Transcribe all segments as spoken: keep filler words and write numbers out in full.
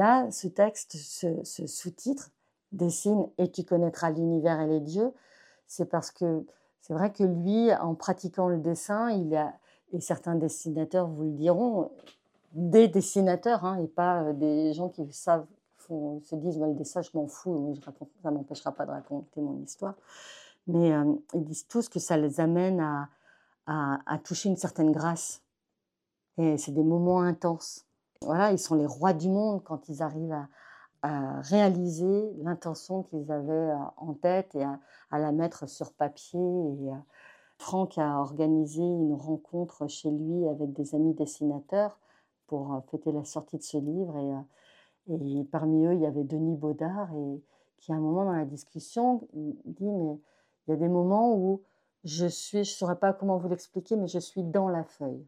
là, ce texte, ce ce sous-titre, «Dessine et tu connaîtras l'univers et les dieux», c'est parce que c'est vrai que lui, en pratiquant le dessin, il a et certains dessinateurs vous le diront, des dessinateurs, hein, et pas, heu, des gens qui savent font se disent: «Bah, le dessin, je m'en fous, moi je raconte ça m'empêchera pas de raconter mon histoire». Mais, hem, ils disent tous que ça les amène à à à toucher une certaine grâce et c'est des moments intenses. Voilà, ils sont les rois du monde quand ils arrivent à à réaliser l'intention qu'ils avaient, heu, en tête et à à la mettre sur papier et heu, Franck a organisé une rencontre chez lui avec des amis dessinateurs pour, heu, fêter la sortie de ce livre et heu et parmi eux, il y avait Denis Baudard et qui à un moment dans la discussion, il dit: «Mais il y a des moments où je suis je saurais pas comment vous l'expliquer, mais je suis dans la feuille».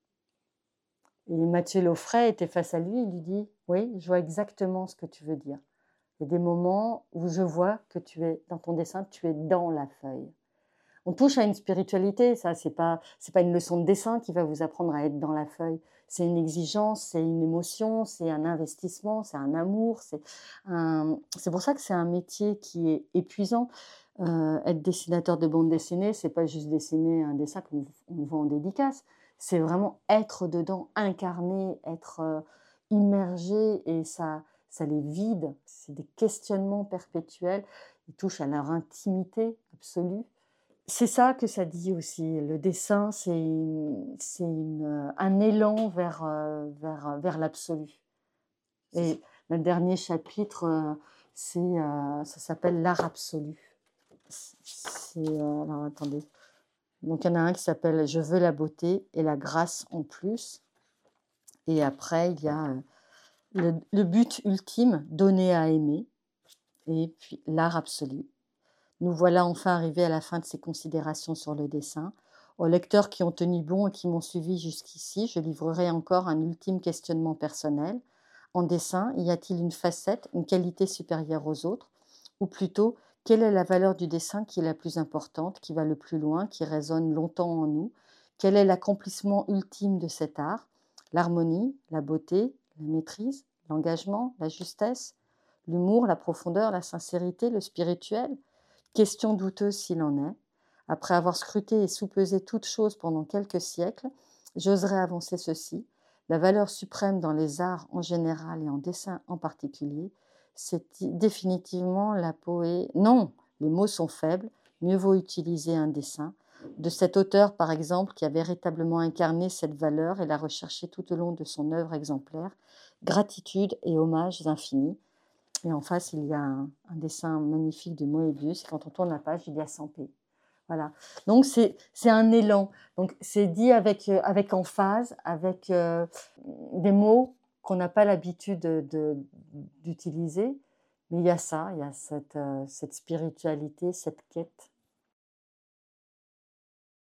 Et Mathieu Laufray était face à lui, il lui dit: «Oui, je vois exactement ce que tu veux dire. Il y a des moments où je vois que tu es dans ton dessin, tu es dans la feuille». On touche à une spiritualité, ça, c'est pas c'est pas une leçon de dessin qui va vous apprendre à être dans la feuille. C'est une exigence, c'est une émotion, c'est un investissement, c'est un amour, c'est un c'est pour ça que c'est un métier qui est épuisant. Heu, être dessinateur de bande dessinée, c'est pas juste dessiner un dessin qu'on on vend en dédicace. C'est vraiment être dedans, incarner, être, heu, immergé et ça ça les vide. C'est des questionnements perpétuels. Ils touchent à leur intimité absolue. C'est ça que ça dit aussi. Le dessin, c'est une c'est une, heu, un élan vers, heu, vers, heu, vers l'absolu et le dernier chapitre, heu, c'est, heu, ça s'appelle «L'art absolu». C c'est, heu, alors attendez, donc il y en a un qui s'appelle «Je veux la beauté et la grâce en plus» et après il y a, heu, le le but ultime, donner à aimer et puis l'art absolu. Nous voilà enfin arrivés à la fin de ces considérations sur le dessin. Aux lecteurs qui ont tenu bon et qui m'ont suivi jusqu'ici, je livrerai encore un ultime questionnement personnel. En dessin, y a-t-il une facette, une qualité supérieure aux autres? Ou plutôt, quelle est la valeur du dessin qui est la plus importante, qui va le plus loin, qui résonne longtemps en nous? Quel est l'accomplissement ultime de cet art? L'harmonie, la beauté, la maîtrise, l'engagement, la justesse, l'humour, la profondeur, la sincérité, le spirituel? Question douteuse s'il en est. Après avoir scruté et soupesé toutes choses pendant quelques siècles, j'oserais avancer ceci. La valeur suprême dans les arts en général et en dessin en particulier, c'est définitivement la poé. Non, les mots sont faibles, mieux vaut utiliser un dessin. De cet auteur, par exemple, qui a véritablement incarné cette valeur et l'a recherchée tout au long de son œuvre exemplaire. Gratitude et hommages infinis. Et en face, il y a un, un dessin magnifique de Moebius. Et quand on tourne la page, il y a cent p. Voilà. Donc, c'est c'est un élan. Donc, c'est dit avec, euh, avec emphase, avec euh, des mots qu'on n'a pas l'habitude de- de- d'utiliser. Mais il y a ça, il y a cette, euh, cette spiritualité, cette quête